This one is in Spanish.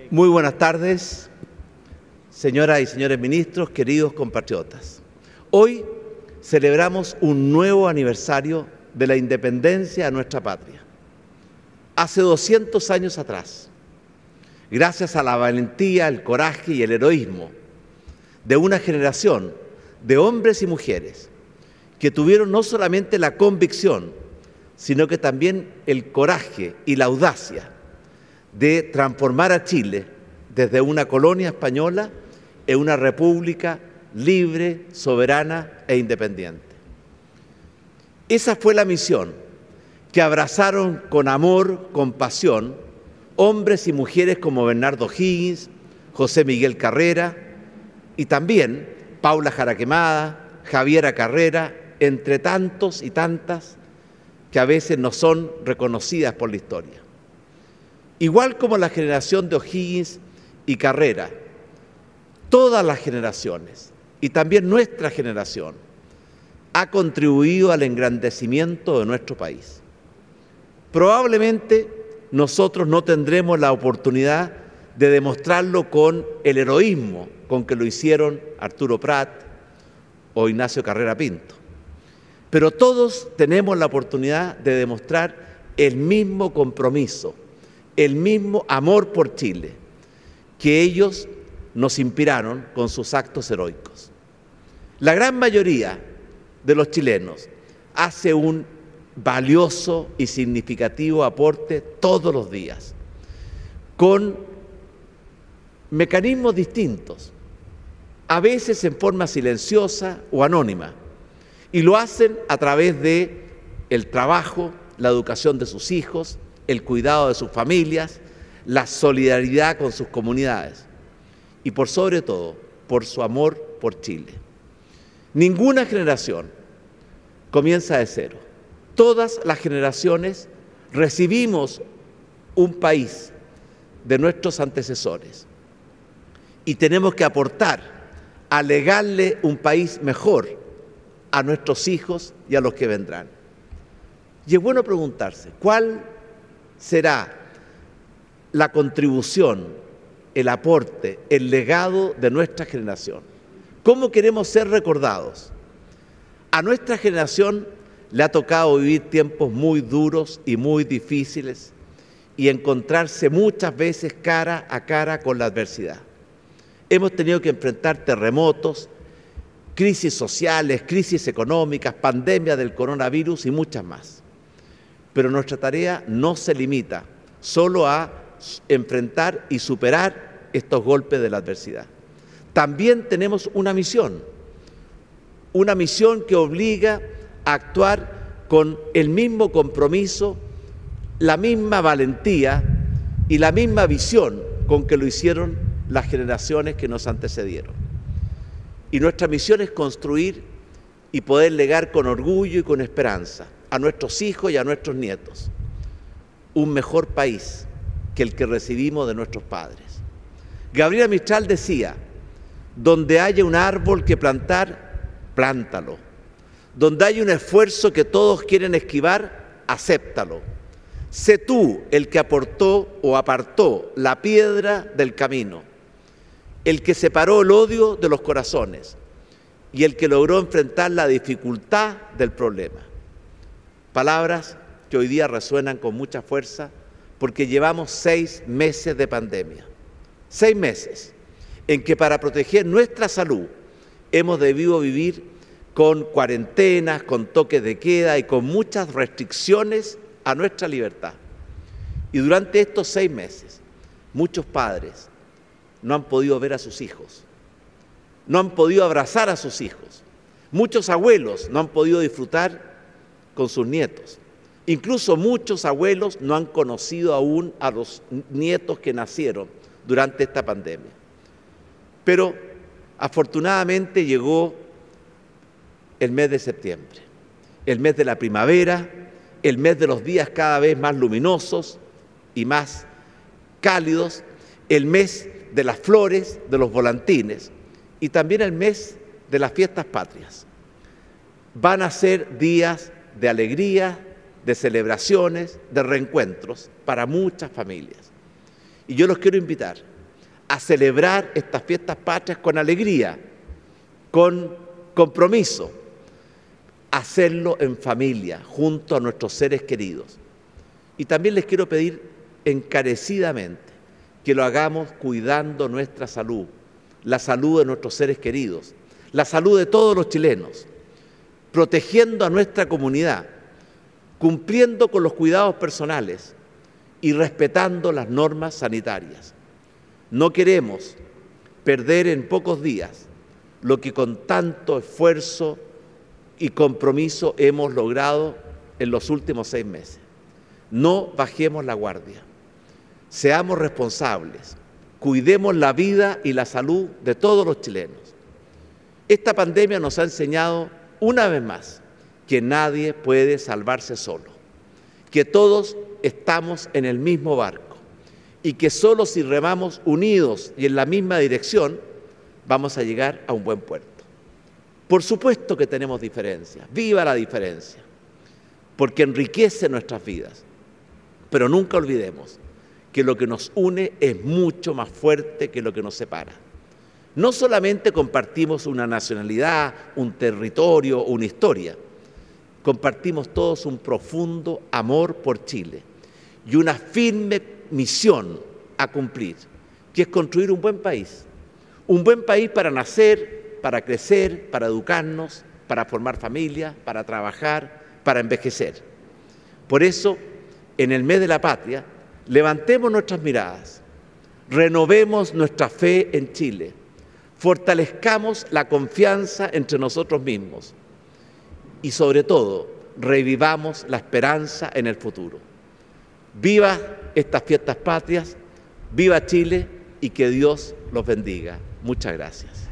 Muy buenas tardes, señoras y señores ministros, queridos compatriotas. Hoy celebramos un nuevo aniversario de la independencia de nuestra patria. Hace 200 años atrás, gracias a la valentía, el coraje y el heroísmo de una generación de hombres y mujeres que tuvieron no solamente la convicción, sino que también el coraje y la audacia de transformar a Chile desde una colonia española en una república libre, soberana e independiente. Esa fue la misión que abrazaron con amor, con pasión, hombres y mujeres como Bernardo O'Higgins, José Miguel Carrera y también Paula Jaraquemada, Javiera Carrera, entre tantos y tantas que a veces no son reconocidas por la historia. Igual como la generación de O'Higgins y Carrera, todas las generaciones, y también nuestra generación, ha contribuido al engrandecimiento de nuestro país. Probablemente nosotros no tendremos la oportunidad de demostrarlo con el heroísmo con que lo hicieron Arturo Prat o Ignacio Carrera Pinto, pero todos tenemos la oportunidad de demostrar el mismo compromiso, el mismo amor por Chile que ellos nos inspiraron con sus actos heroicos. La gran mayoría de los chilenos hace un valioso y significativo aporte todos los días, con mecanismos distintos, a veces en forma silenciosa o anónima, y lo hacen a través de el trabajo, la educación de sus hijos, el cuidado de sus familias, la solidaridad con sus comunidades y por sobre todo, por su amor por Chile. Ninguna generación comienza de cero. Todas las generaciones recibimos un país de nuestros antecesores y tenemos que aportar a legarle un país mejor a nuestros hijos y a los que vendrán. Y es bueno preguntarse, ¿cuál será la contribución, el aporte, el legado de nuestra generación? ¿Cómo queremos ser recordados? A nuestra generación le ha tocado vivir tiempos muy duros y muy difíciles y encontrarse muchas veces cara a cara con la adversidad. Hemos tenido que enfrentar terremotos, crisis sociales, crisis económicas, pandemia del coronavirus y muchas más. Pero nuestra tarea no se limita solo a enfrentar y superar estos golpes de la adversidad. También tenemos una misión que obliga a actuar con el mismo compromiso, la misma valentía y la misma visión con que lo hicieron las generaciones que nos antecedieron. Y nuestra misión es construir y poder legar con orgullo y con esperanza a nuestros hijos y a nuestros nietos un mejor país que el que recibimos de nuestros padres. Gabriela Mistral decía, donde haya un árbol que plantar, plántalo. Donde haya un esfuerzo que todos quieren esquivar, acéptalo. Sé tú el que aportó o apartó la piedra del camino, el que separó el odio de los corazones y el que logró enfrentar la dificultad del problema. Palabras que hoy día resuenan con mucha fuerza porque llevamos 6 meses de pandemia. 6 meses en que para proteger nuestra salud hemos debido vivir con cuarentenas, con toques de queda y con muchas restricciones a nuestra libertad. Y durante estos 6 meses, muchos padres no han podido ver a sus hijos, no han podido abrazar a sus hijos. Muchos abuelos no han podido disfrutar con sus nietos. Incluso muchos abuelos no han conocido aún a los nietos que nacieron durante esta pandemia. Pero afortunadamente llegó el mes de septiembre, el mes de la primavera, el mes de los días cada vez más luminosos y más cálidos, el mes de las flores, de los volantines y también el mes de las fiestas patrias. Van a ser días de alegría, de celebraciones, de reencuentros para muchas familias. Y yo los quiero invitar a celebrar estas fiestas patrias con alegría, con compromiso, hacerlo en familia, junto a nuestros seres queridos. Y también les quiero pedir encarecidamente que lo hagamos cuidando nuestra salud, la salud de nuestros seres queridos, la salud de todos los chilenos, protegiendo a nuestra comunidad, cumpliendo con los cuidados personales y respetando las normas sanitarias. No queremos perder en pocos días lo que con tanto esfuerzo y compromiso hemos logrado en los últimos 6 meses. No bajemos la guardia, seamos responsables, cuidemos la vida y la salud de todos los chilenos. Esta pandemia nos ha enseñado una vez más que nadie puede salvarse solo, que todos estamos en el mismo barco y que solo si remamos unidos y en la misma dirección vamos a llegar a un buen puerto. Por supuesto que tenemos diferencias, viva la diferencia, porque enriquece nuestras vidas, pero nunca olvidemos que lo que nos une es mucho más fuerte que lo que nos separa. No solamente compartimos una nacionalidad, un territorio, una historia, compartimos todos un profundo amor por Chile y una firme misión a cumplir, que es construir un buen país para nacer, para crecer, para educarnos, para formar familia, para trabajar, para envejecer. Por eso, en el mes de la patria, levantemos nuestras miradas, renovemos nuestra fe en Chile, fortalezcamos la confianza entre nosotros mismos y sobre todo revivamos la esperanza en el futuro. Viva estas fiestas patrias, viva Chile y que Dios los bendiga. Muchas gracias.